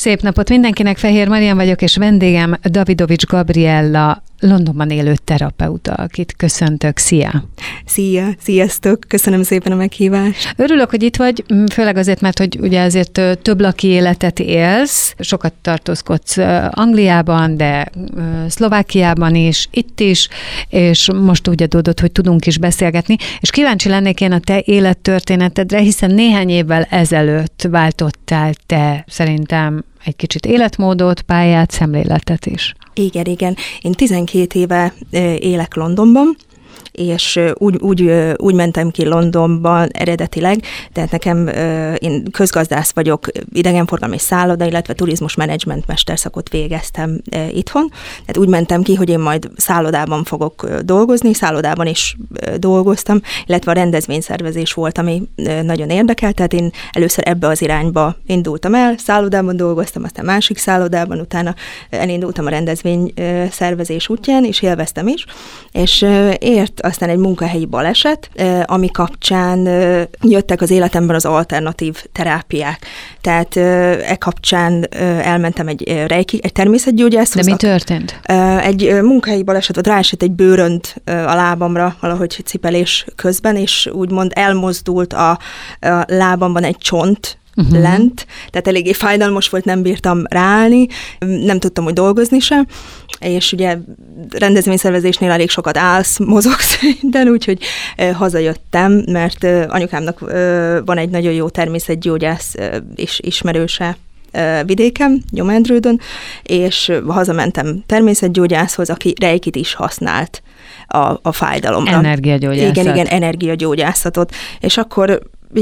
Szép napot mindenkinek, Fehér Marian vagyok, és vendégem Davidovics Gabriella, Londonban élő terapeuta, akit köszöntök. Szia! Szia! Sziasztok! Köszönöm szépen a meghívást. Örülök, hogy itt vagy, főleg azért, mert hogy ugye azért több laki életet élsz, sokat tartózkodsz Angliában, de Szlovákiában is, itt is, és most úgy adódott, hogy tudunk is beszélgetni, és kíváncsi lennék én a te élettörténetedre, hiszen néhány évvel ezelőtt váltottál te szerintem egy kicsit életmódot, pályát, szemléletet is. Igen. Én 12 éve élek Londonban, és úgy mentem ki Londonban eredetileg, tehát nekem, én közgazdász vagyok, idegenforgalmi szálloda, illetve turizmus menedzsment mesterszakot végeztem itthon. Tehát úgy mentem ki, hogy én majd szállodában fogok dolgozni, szállodában is dolgoztam, illetve a rendezvényszervezés volt, ami nagyon érdekel, tehát én először ebbe az irányba indultam el, szállodában dolgoztam, aztán másik szállodában, utána elindultam a rendezvényszervezés útján, és élveztem is, és ért aztán egy munkahelyi baleset, ami kapcsán jöttek az életemben az alternatív terápiák. Tehát kapcsán elmentem egy természetgyógyászhoz. De mi történt? Egy munkahelyi baleset, vagy ráesett egy bőrönt a lábamra valahogy cipelés közben, és úgymond elmozdult a lábamban egy csont, lent, tehát eléggé fájdalmas volt, nem bírtam ráállni, nem tudtam úgy dolgozni sem, és ugye rendezvényszervezésnél elég sokat állsz, mozogsz minden, úgyhogy hazajöttem, mert anyukámnak van egy nagyon jó természetgyógyász és ismerőse vidéken, Gyomendrődön, és hazamentem természetgyógyászhoz, aki reikit is használt a fájdalomra. Energiagyógyászat. Igen, energiagyógyászatot, és akkor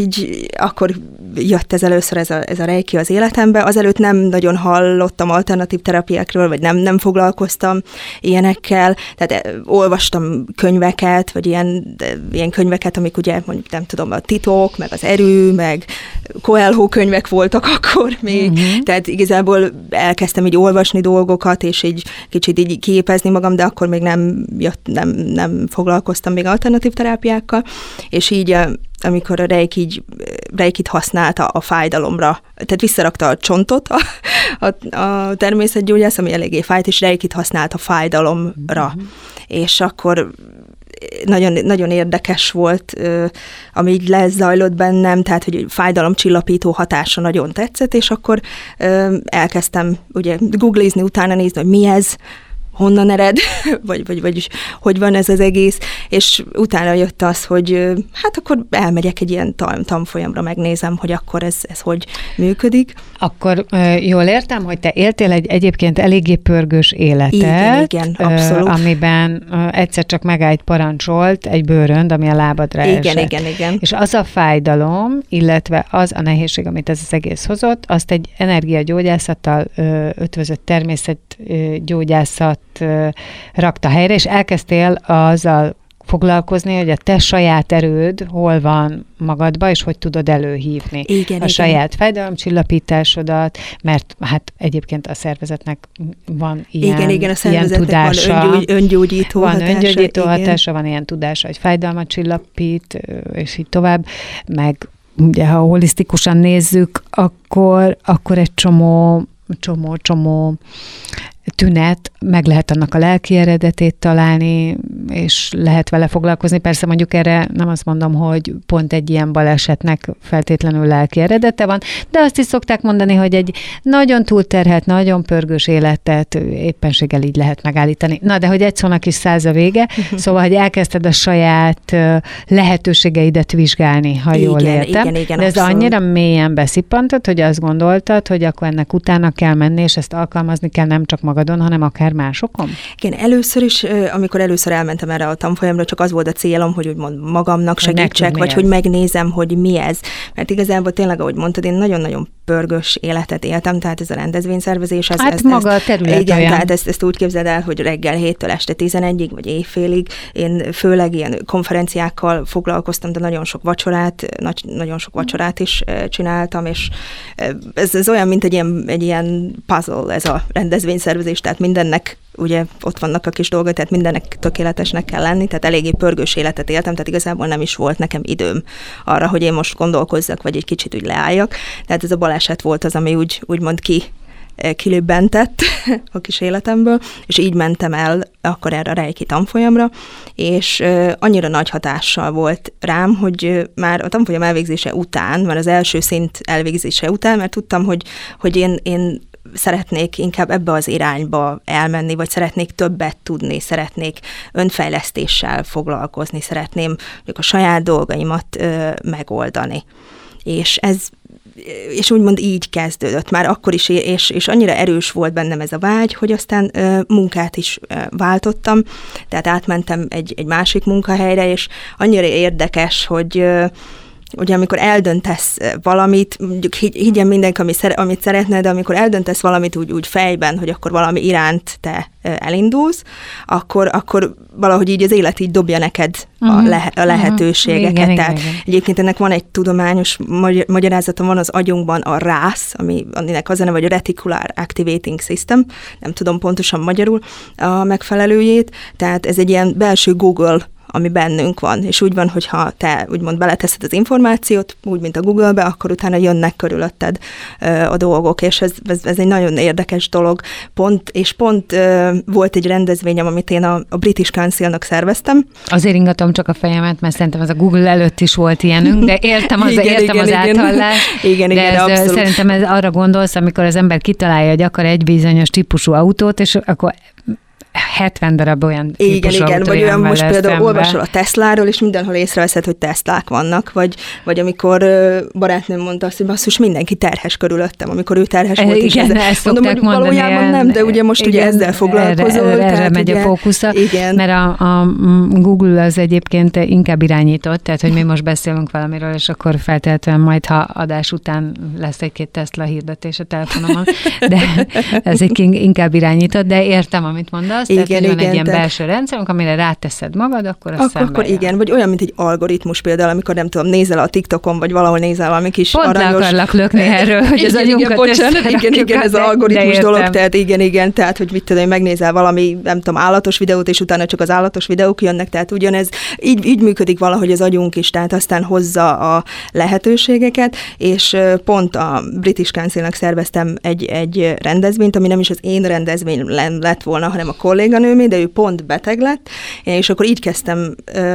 jött ez először ez a reiki az életembe. Azelőtt nem nagyon hallottam alternatív terápiákról, vagy nem foglalkoztam ilyenekkel. Tehát olvastam könyveket, vagy ilyen könyveket, amik ugye, mondjuk nem tudom, a titok, meg az erő, meg Coelho könyvek voltak akkor még. Tehát igazából elkezdtem így olvasni dolgokat, és így kicsit így képezni magam, de akkor még nem foglalkoztam még alternatív terápiákkal, és így amikor a reikit használta a fájdalomra, tehát visszarakta a csontot a természetgyógyász, ami eléggé fájt, és reikit használt a fájdalomra. És akkor nagyon, nagyon érdekes volt, ami így lezajlott bennem, tehát, hogy fájdalomcsillapító hatása nagyon tetszett, és akkor elkezdtem ugye googlizni, utána nézni, hogy mi ez, honnan ered, vagy hogy van ez az egész, és utána jött az, hogy hát akkor elmegyek egy ilyen tanfolyamra, megnézem, hogy akkor ez hogy működik. Akkor jól értem, hogy te éltél egy egyébként eléggé pörgős életet, igen, abszolút. Amiben egyszer csak megállt parancsolt egy bőrönd, ami a lábadra esett. Igen. És az a fájdalom, illetve az a nehézség, amit ez az egész hozott, azt egy energiagyógyászattal ötvözött természetgyógyászat rakta helyre, és elkezdtél azzal foglalkozni, hogy a te saját erőd hol van magadba, és hogy tudod előhívni saját fájdalomcsillapításodat, mert hát egyébként a szervezetnek van ilyen, a szervezetnek tudása. Van öngyógyító hatása. Van öngyógyító hatása, van ilyen tudása, hogy fájdalmat csillapít, és így tovább, meg ugye, ha holisztikusan nézzük, akkor egy csomó tünet, meg lehet annak a lelki eredetét találni, és lehet vele foglalkozni. Persze mondjuk erre nem azt mondom, hogy pont egy ilyen balesetnek feltétlenül lelki eredete van, de azt is szokták mondani, hogy egy nagyon túlterhelt, nagyon pörgős életet éppenséggel így lehet megállítani. Na, de hogy egy szónak is 100 a vége, szóval, hogy elkezdted a saját lehetőségeidet vizsgálni, ha jól értem. Igen, de ez annyira mélyen beszippantod, hogy azt gondoltad, hogy akkor ennek utána kell menni, és ezt alkalmazni kell nem csak magadon, hanem akár másokon? Igen, először is, amikor először elmentem erre a tanfolyamra, csak az volt a célom, hogy úgymond magamnak segítsek, vagy hogy megnézem, hogy mi ez. Mert igazából tényleg, ahogy mondtad, én nagyon-nagyon pörgős életet éltem, tehát ez a rendezvényszervezés. Maga a terület igen, olyan. tehát ezt úgy képzeld el, hogy reggel 7-től este 11-ig, vagy éjfélig. Én főleg ilyen konferenciákkal foglalkoztam, de nagyon sok vacsorát is csináltam, és ez olyan, mint egy ilyen puzzle, ez a rendezvényszervezés, tehát mindennek ugye ott vannak a kis dolgok, tehát mindennek tökéletesnek kell lenni, tehát eléggé pörgős életet éltem, tehát igazából nem is volt nekem időm arra, hogy én most gondolkozzak, vagy egy kicsit úgy leálljak. Tehát ez a baleset volt az, ami úgymond kilöbbentett a kis életemből, és így mentem el akkor erre a reiki tanfolyamra, és annyira nagy hatással volt rám, hogy már a tanfolyam elvégzése után, már az első szint elvégzése után, mert tudtam, hogy én szeretnék inkább ebbe az irányba elmenni, vagy szeretnék többet tudni, szeretnék önfejlesztéssel foglalkozni, szeretném mondjuk a saját dolgaimat megoldani. És úgymond így kezdődött már akkor is, és annyira erős volt bennem ez a vágy, hogy aztán munkát is váltottam, tehát átmentem egy másik munkahelyre, és annyira érdekes, hogy ugye amikor eldöntesz valamit, mondjuk higgyen mindenki, amit szeretne, de amikor eldöntesz valamit úgy fejben, hogy akkor valami iránt te elindulsz, akkor valahogy így az élet így dobja neked a lehetőségeket. Igen, Tehát igen. Egyébként ennek van egy tudományos magyarázata, van az agyunkban a RAS, aminek az a neve, vagy a Reticular Activating System, nem tudom pontosan magyarul a megfelelőjét, tehát ez egy ilyen belső Google, ami bennünk van, és úgy van, hogyha te úgymond beleteszed az információt, úgy, mint a Google-be, akkor utána jönnek körülötted a dolgok, és ez egy nagyon érdekes dolog. Pont volt egy rendezvényem, amit én a British Council-nak szerveztem. Azért ingatom csak a fejemet, mert szerintem az a Google előtt is volt ilyenünk, de értem az áthallást. Igen, abszolút. Szerintem arra gondolsz, amikor az ember kitalálja, hogy akar egy bizonyos típusú autót, és akkor 70 darab olyan típusú autó. Vagy olyan most például olvasol a Tesláról, és mindenhol észreveszed, hogy Teslák vannak, vagy amikor barátnőm mondta azt, hogy basszus, mindenki terhes körülöttem, amikor ő terhes volt. Igen, ezt mondom, szokták mondani. Valójában nem, de ugye most ugye ezzel foglalkozol. Erre megy a fókusza, mert a Google az egyébként inkább irányított, tehát hogy mi most beszélünk valamiről, és akkor feltétlenül majd, ha adás után lesz egy-két Tesla hirdetés a telefonomon, de ez inkább irányított, de értem, amit mondasz. Tehát, hogy van egy ilyen belső rendszerünk, amire ráteszed magad, akkor az akkor igen, vagy olyan, mint egy algoritmus például, amikor nem tudom, nézel a TikTokon, vagy valahol nézel valami kis pont aranyos... Pont le akarlak lökni erről, hogy az agyunkat igen, ez az algoritmus dolog, tehát igen, tehát, hogy mit tudom, megnézel valami, nem tudom, állatos videót, és utána csak az állatos videók jönnek, tehát ugyanez, így működik valahogy az agyunk is, tehát aztán hozza a lehetőségeket, és pont a British Council-nak szerveztem egy rendezvényt, ami nem is az én rendezvény lett volna, hanem a kolléganőmé, de ő pont beteg lett, és akkor így kezdtem,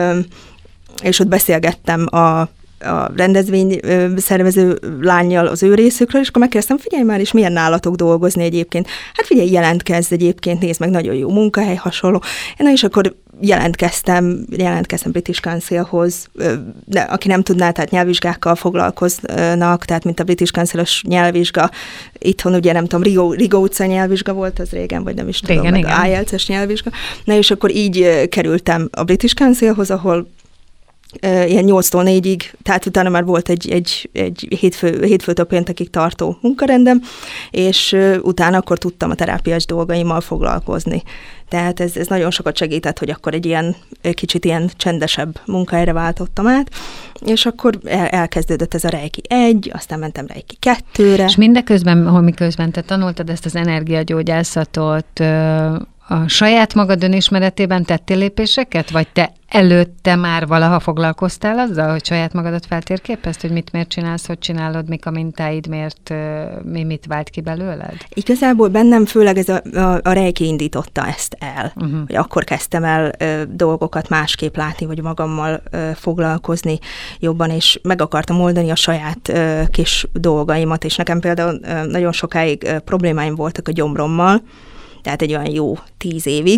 és ott beszélgettem a rendezvény szervező lánnyal az ő részükről, és akkor megkérdeztem, figyelj már, és milyen nálatok dolgozni egyébként? Hát figyelj, jelentkezz egyébként, nézd meg, nagyon jó munkahely, hasonló. Na, és akkor jelentkeztem British Councilhoz, de aki nem tudná, tehát nyelvvizsgákkal foglalkoznak, tehát mint a British Council-os nyelvvizsga, itthon ugye nem tudom, Rigo utca nyelvvizsga volt az régen, vagy nem is tudom, meg IELTS-es nyelvvizsga. Na, és akkor így kerültem a British Councilhoz, ahol ilyen 8-tól 4-ig, tehát utána már volt egy hétfőtől péntekig tartó munkarendem, és utána akkor tudtam a terápiás dolgaimmal foglalkozni. Tehát ez nagyon sokat segített, hogy akkor egy ilyen kicsit ilyen csendesebb munkahelyre váltottam át, és akkor elkezdődött ez a Reiki 1, aztán mentem Reiki 2-re. És mindeközben, miközben te tanultad ezt az energiagyógyászatot, a saját magad önismeretében tettél lépéseket, vagy te előtte már valaha foglalkoztál azzal, hogy saját magadat feltérképezd, hogy miért csinálsz, hogy csinálod, mik a mintáid, mit vált ki belőled? Igazából bennem főleg ez a Reiki indította ezt el. Hogy akkor kezdtem el dolgokat másképp látni, vagy magammal foglalkozni jobban, és meg akartam oldani a saját kis dolgaimat, és nekem például nagyon sokáig problémáim voltak a gyomrommal, tehát egy olyan jó 10 évig.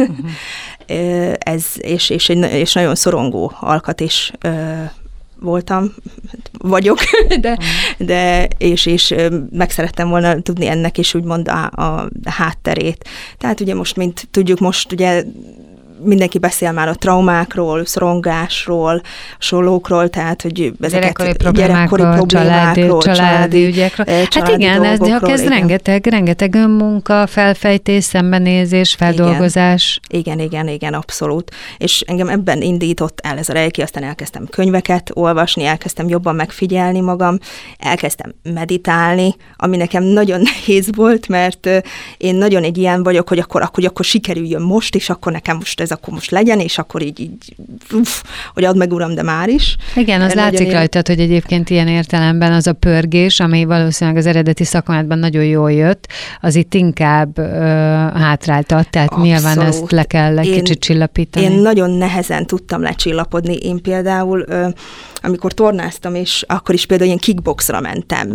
És nagyon szorongó alkat is voltam, vagyok, és meg szerettem volna tudni ennek is úgymond a hátterét. Tehát ugye most, most ugye mindenki beszél már a traumákról, szorongásról, hasonlókról, tehát, hogy ezeket gyerekkori problémákról, családi ügyekről. Hát igen, ez rengeteg önmunka, felfejtés, szembenézés, feldolgozás. Igen, abszolút. És engem ebben indított el ez a Reiki, aztán elkezdtem könyveket olvasni, elkezdtem jobban megfigyelni magam, elkezdtem meditálni, ami nekem nagyon nehéz volt, mert én nagyon egy ilyen vagyok, hogy akkor sikerüljön most, és akkor nekem most ez akkor most legyen, és akkor így hogy add meg uram, de már is. Igen, az látszik rajtad, hogy egyébként ilyen értelemben az a pörgés, ami valószínűleg az eredeti szakmádban nagyon jól jött, az itt inkább hátráltat, tehát abszolút. Nyilván ezt le kell egy kicsit csillapítani. Én nagyon nehezen tudtam lecsillapodni. Én például amikor tornáztam, és akkor is például ilyen kickboxra mentem,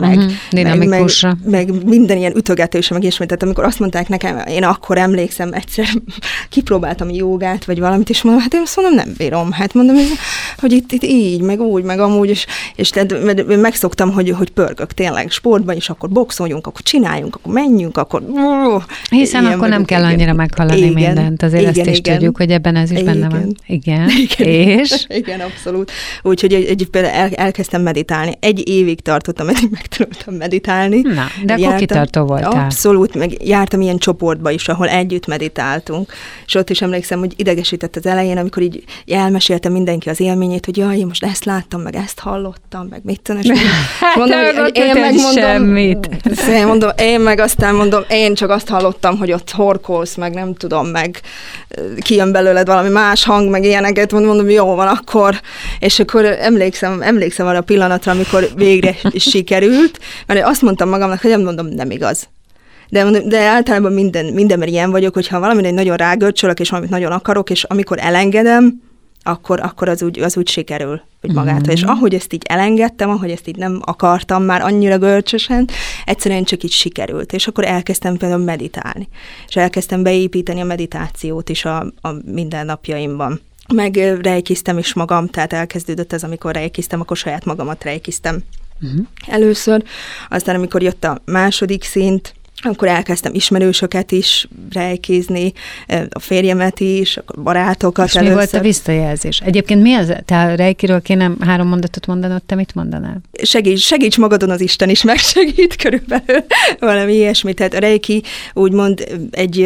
meg minden ilyen ütögetésre, meg ilyesmit. Tehát amikor azt mondták nekem, én akkor emlékszem, egyszer kipróbáltam jogát, vagy valamit, és mondom, hát én azt mondom, nem bírom. Hát mondom, hogy itt így, meg úgy, meg amúgy, és tehát megszoktam, hogy pörgök tényleg sportban, és akkor boxoljunk, akkor csináljunk, akkor menjünk, akkor... Hiszen akkor nem kell annyira meghallani mindent, azért ezt is tudjuk, hogy ebben ez is benne van. Igen. És? Igen, abszolút. Úgyhogy például elkezdtem meditálni. 1 évig tartottam, eddig megtanultam meditálni. Na, de akkor kitartó voltál. Abszolút, meg jártam ilyen csoportba is, ahol együtt meditáltunk, és ott is emlékszem, hogy idegesített az elején, amikor így elmesélte mindenki az élményét, hogy jaj, én most ezt láttam, meg ezt hallottam, meg mit tudom, és mondom, hogy én megmondom, én csak azt hallottam, hogy ott horkolsz, meg nem tudom, meg kijön belőled valami más hang, meg ilyeneket, mondom, jó van akkor, és akkor emlékszem arra a pillanatra, amikor végre sikerült, mert azt mondtam magamnak, hogy nem igaz. De általában mindenben ilyen vagyok, hogyha valamire nagyon rágörcsölök, és valamit nagyon akarok, és amikor elengedem, akkor az úgy sikerül, hogy magától. És ahogy ezt így elengedtem, ahogy ezt így nem akartam már annyira görcsösen, egyszerűen csak így sikerült. És akkor elkezdtem például meditálni. És elkezdtem beépíteni a meditációt is a mindennapjaimban. Meg reikiztem is magam, tehát elkezdődött ez, amikor reikiztem, akkor saját magamat reikiztem először. Aztán, amikor jött a második szint, akkor elkezdtem ismerősöket is reikizni, a férjemet is, a barátokat. És mi volt a visszajelzés? Egyébként mi az? Te a reikiről kéne 3 mondatot mondanod, te mit mondanál? Segíts magadon, az Isten is megsegít körülbelül, valami ilyesmi. Tehát a reiki úgymond egy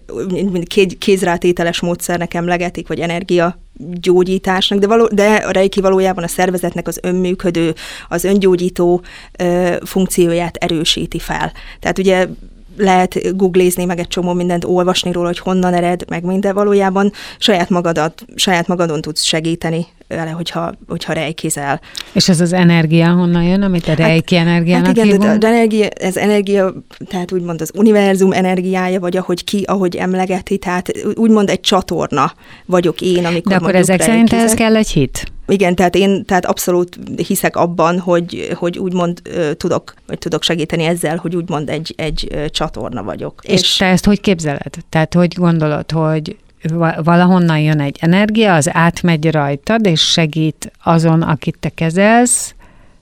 kézrátételes módszernek emlegetik, vagy energiagyógyításnak, de a reiki valójában a szervezetnek az önműködő, az öngyógyító funkcióját erősíti fel. Tehát ugye lehet googlézni, meg egy csomó mindent olvasni róla, hogy honnan ered, meg minden, valójában saját magadon tudsz segíteni vele, hogyha reikizel. És ez az energia honnan jön, amit a reiki energiának hívunk? Hát igen, ez energia, tehát úgymond az univerzum energiája, vagy ahogy emlegeti, tehát úgymond egy csatorna vagyok én, amikor de akkor ezek szerint ehhez kell egy hit? Igen, tehát abszolút hiszek abban, hogy úgymond tudok segíteni ezzel, hogy úgymond egy csatorna vagyok. És te ezt hogy képzeled? Tehát hogy gondolod, hogy valahonnan jön egy energia, az átmegy rajtad, és segít azon, akit te kezelsz?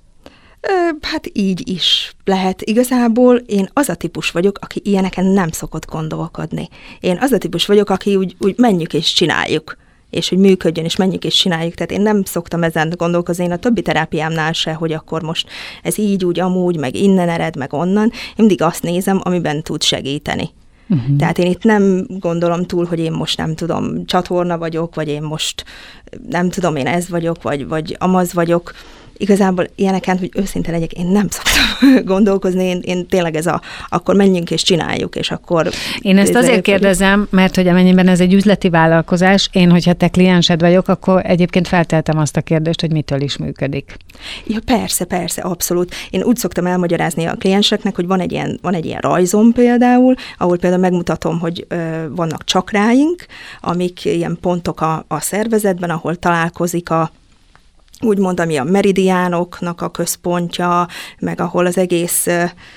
Hát így is lehet. Igazából én az a típus vagyok, aki ilyeneken nem szokott gondolkodni. Én az a típus vagyok, aki úgy menjünk és csináljuk, és hogy működjön, és menjünk és csináljuk. Tehát én nem szoktam ezen gondolkozni, én a többi terápiámnál se, hogy akkor most ez így, úgy, amúgy, meg innen ered, meg onnan. Én mindig azt nézem, amiben tud segíteni. Tehát én itt nem gondolom túl, hogy én most nem tudom, csatorna vagyok, vagy én most nem tudom, én ez vagyok, vagy amaz vagyok. Igazából ilyeneken, hogy őszinte legyek, én nem szoktam gondolkozni, én tényleg akkor menjünk és csináljuk, és akkor... Én ezt azért kérdezem, mert hogy amennyiben ez egy üzleti vállalkozás, én, hogyha te kliensed vagyok, akkor egyébként felteltem azt a kérdést, hogy mitől is működik. Ja, persze, abszolút. Én úgy szoktam elmagyarázni a klienseknek, hogy van egy ilyen rajzom például, ahol például megmutatom, hogy vannak csakráink, amik ilyen pontok a szervezetben, ahol találkozik úgymond, ami a meridiánoknak a központja, meg ahol az egész,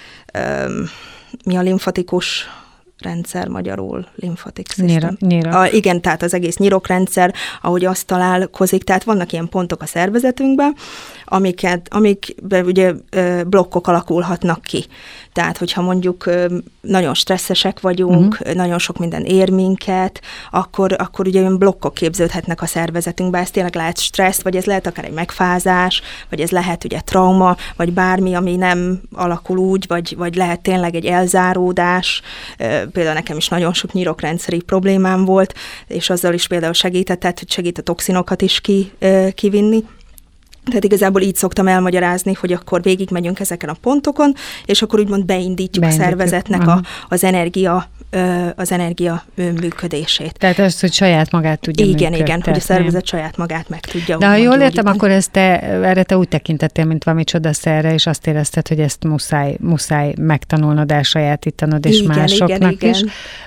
mi a limfatikus rendszer magyarul, limfatik system. Igen, tehát az egész nyirokrendszer, ahogy azt találkozik, tehát vannak ilyen pontok a szervezetünkben, amikben ugye blokkok alakulhatnak ki. Tehát, hogyha mondjuk nagyon stresszesek vagyunk, nagyon sok minden ér minket, akkor ugye olyan blokkok képződhetnek a szervezetünkben. Ez tényleg lehet stressz, vagy ez lehet akár egy megfázás, vagy ez lehet ugye trauma, vagy bármi, ami nem alakul úgy, vagy lehet tényleg egy elzáródás. Például nekem is nagyon sok nyirokrendszeri problémám volt, és azzal is például segített, tehát, hogy segít a toxinokat is kivinni. Tehát igazából így szoktam elmagyarázni, hogy akkor végigmegyünk ezeken a pontokon, és akkor úgymond beindítjuk a szervezetnek az energia az energia működését. Tehát az, hogy saját magát tudja működtetni. Igen, hogy a szervezet saját magát meg tudja. De ha jól értem, akkor erre te úgy tekintettél, mint valami csodaszerre, és azt érezted, hogy ezt muszáj megtanulnod, elsajátítanod, és másoknak is.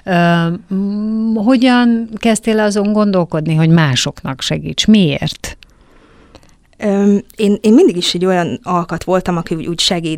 Hogyan kezdtél azon gondolkodni, hogy másoknak segíts? Miért? Én mindig is egy olyan alkat voltam, aki úgy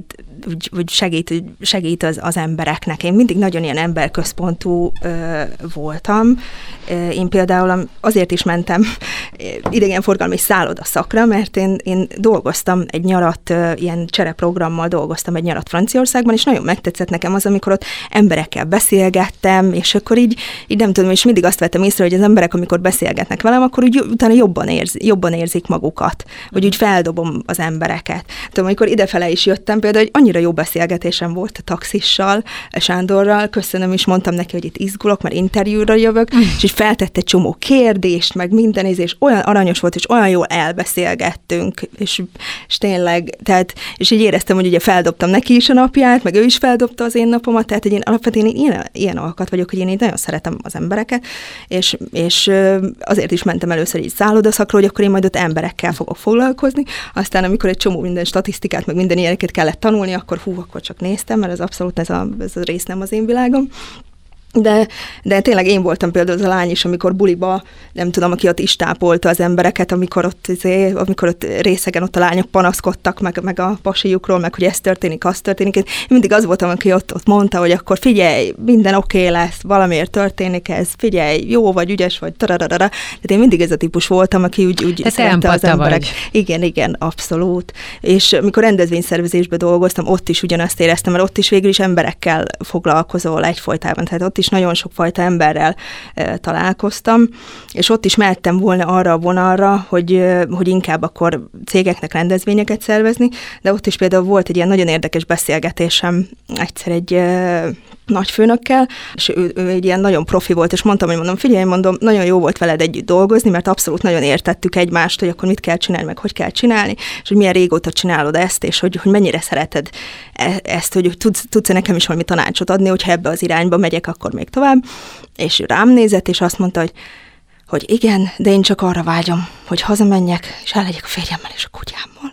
segít az embereknek. Én mindig nagyon ilyen emberközpontú voltam. Én például azért is mentem idegenforgalmi szállodaszakra, mert én dolgoztam egy nyarat, ilyen csereprogrammal dolgoztam egy nyarat Franciaországban, és nagyon megtetszett nekem az, amikor ott emberekkel beszélgettem, és akkor így nem tudom, és mindig azt vettem észre, hogy az emberek, amikor beszélgetnek velem, akkor úgy utána jobban érzik magukat, hogy úgy feldobom az embereket. Tudom, amikor idefele is jöttem, például, hogy annyira jó beszélgetésem volt a taxissal, Sándorral, köszönöm, és mondtam neki, hogy itt izgulok, mert interjúra jövök, és így feltett egy csomó kérdést, meg minden és olyan aranyos volt, és olyan jól elbeszélgettünk, és tényleg, tehát, és így éreztem, hogy ugye feldobtam neki is a napját, meg ő is feldobta az én napomat, tehát én alapvetően ilyen alkat vagyok, hogy én így nagyon szeretem az embereket, és azért is mentem először így szállodaszakra, hogy akkor én majd ott emberekkel fogok foglalkozni, aztán amikor egy csomó minden statisztikát, meg minden ilyeneket kellett tanulni, akkor akkor csak néztem, mert ez abszolút ez a rész nem az én világom. De tényleg én voltam például az a lány is, amikor buliba, nem tudom, aki ott is tápolta az embereket, amikor ott részegen ott a lányok panaszkodtak, meg a pasijukról, meg hogy ez történik, az történik. Én mindig az voltam, aki ott mondta, hogy akkor figyelj, minden oké lesz, valamiért történik ez, figyelj, jó vagy, ügyes vagy, tararara. Tehát én mindig ez a típus voltam, aki úgy szerette az emberek. Vagy. Igen, abszolút. És amikor rendezvényszervezésben dolgoztam, ott is ugyanazt éreztem, mert ott is végül is emberekkel foglalkozol egyfolytában, tehát ott is nagyon sokfajta emberrel találkoztam, és ott is mehettem volna arra a vonalra, hogy inkább akkor cégeknek rendezvényeket szervezni, de ott is például volt egy ilyen nagyon érdekes beszélgetésem egyszer egy nagyfőnökkel, és ő egy ilyen nagyon profi volt, és mondom, figyelj, nagyon jó volt veled együtt dolgozni, mert abszolút nagyon értettük egymást, hogy akkor mit kell csinálni, meg hogy kell csinálni, és hogy milyen régóta csinálod ezt, és hogy mennyire szereted ezt, hogy tudsz nekem is valami tanácsot adni, hogyha ebbe az irányba megyek, akkor még tovább. És rám nézett, és azt mondta, hogy igen, de én csak arra vágyom, hogy hazamenjek, és ellegyek a férjemmel és a kutyámmal.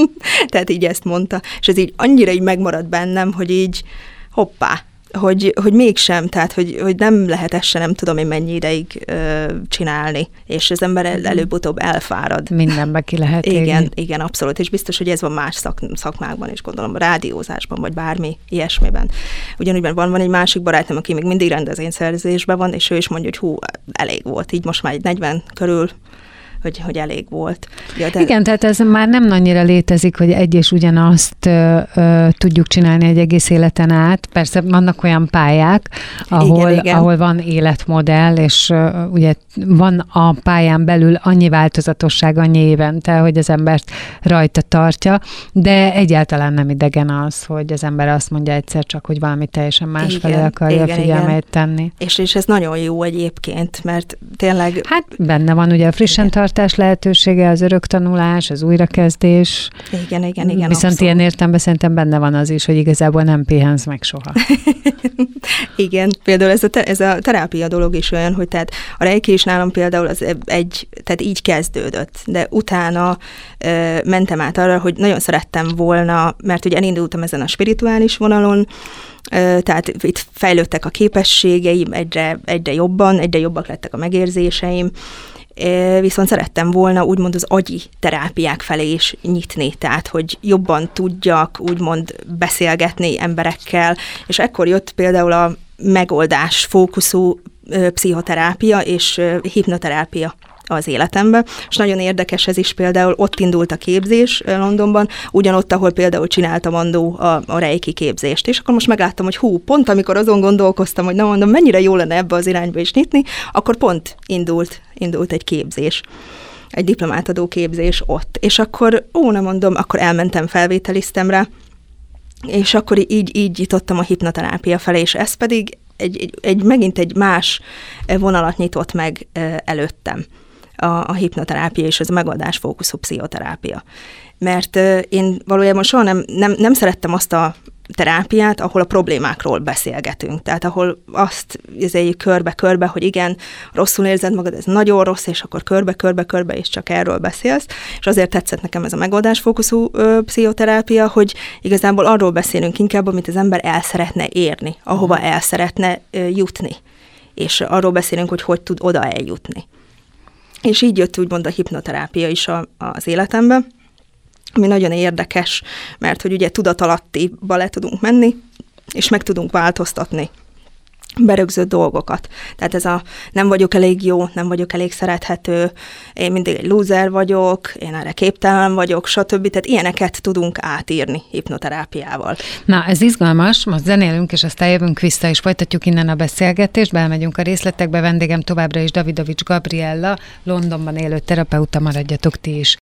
Tehát így ezt mondta, és ez így annyira így megmaradt bennem, hogy így hoppá, hogy mégsem, tehát hogy nem lehet ezt se nem tudom én mennyi ideig csinálni, és az ember előbb-utóbb elfárad. Mindenbe ki lehet Igen, abszolút, és biztos, hogy ez van más szakmákban is, gondolom, rádiózásban, vagy bármi ilyesmiben. Ugyanúgy van egy másik barátom, aki még mindig rendezvényszerzésben van, és ő is mondja, hogy elég volt, így most már egy 40 körül, hogy elég volt. Ja, igen, tehát ez már nem annyira létezik, hogy egy és ugyanazt tudjuk csinálni egy egész életen át. Persze vannak olyan pályák, ahol van életmodell, és ugye van a pályán belül annyi változatosság, annyi évente, hogy az embert rajta tartja, de egyáltalán nem idegen az, hogy az ember azt mondja egyszer csak, hogy valami teljesen másfelé akarja figyelmét tenni. És ez nagyon jó egyébként, mert tényleg... Hát benne van ugye a frissen tartás lehetősége, az öröktanulás, az újrakezdés. Igen. Viszont abszolút. Ilyen értelemben szerintem benne van az is, hogy igazából nem pihensz meg soha. Igen, például ez a terápia dolog is olyan, hogy tehát a reiki is nálam például tehát így kezdődött, de utána mentem át arra, hogy nagyon szerettem volna, mert ugye elindultam ezen a spirituális vonalon, tehát itt fejlődtek a képességeim egyre jobbak lettek a megérzéseim, viszont szerettem volna úgymond az agyi terápiák felé is nyitni, tehát hogy jobban tudjak úgymond beszélgetni emberekkel, és ekkor jött például a megoldás fókuszú pszichoterápia és hipnoterápia az életembe, és nagyon érdekes ez is, például ott indult a képzés Londonban, ugyanott, ahol például csináltam annó a reiki képzést, és akkor most megláttam, hogy pont amikor azon gondolkoztam, hogy mennyire jó lenne ebbe az irányba is nyitni, akkor pont indult egy képzés, egy diplomátadó képzés ott, és akkor akkor elmentem, felvételiztem rá, és akkor így nyitottam a hipnoterápia felé, és ez pedig megint egy más vonalat nyitott meg előttem. A hipnoterápia és az a megoldásfókuszú pszichoterápia. Mert én valójában soha nem szerettem azt a terápiát, ahol a problémákról beszélgetünk. Tehát ahol azt érzéljük körbe-körbe, hogy igen, rosszul érzed magad, ez nagyon rossz, és akkor körbe-körbe és csak erről beszélsz. És azért tetszett nekem ez a megoldásfókuszú pszichoterápia, hogy igazából arról beszélünk inkább, amit az ember el szeretne érni, ahova el szeretne jutni. És arról beszélünk, hogy tud oda eljutni. És így jött úgymond a hipnoterápia is az életembe, ami nagyon érdekes, mert hogy ugye tudatalattiba le tudunk menni, és meg tudunk változtatni berögzött dolgokat. Tehát ez a nem vagyok elég jó, nem vagyok elég szerethető, én mindig egy lúzer vagyok, én erre képtelen vagyok, stb. Tehát ilyeneket tudunk átírni hipnoterápiával. Na, ez izgalmas, most zenélünk, és aztán jövünk vissza, és folytatjuk innen a beszélgetést, belmegyünk a részletekbe, vendégem továbbra is Davidovics Gabriella, Londonban élő terapeuta, maradjatok ti is.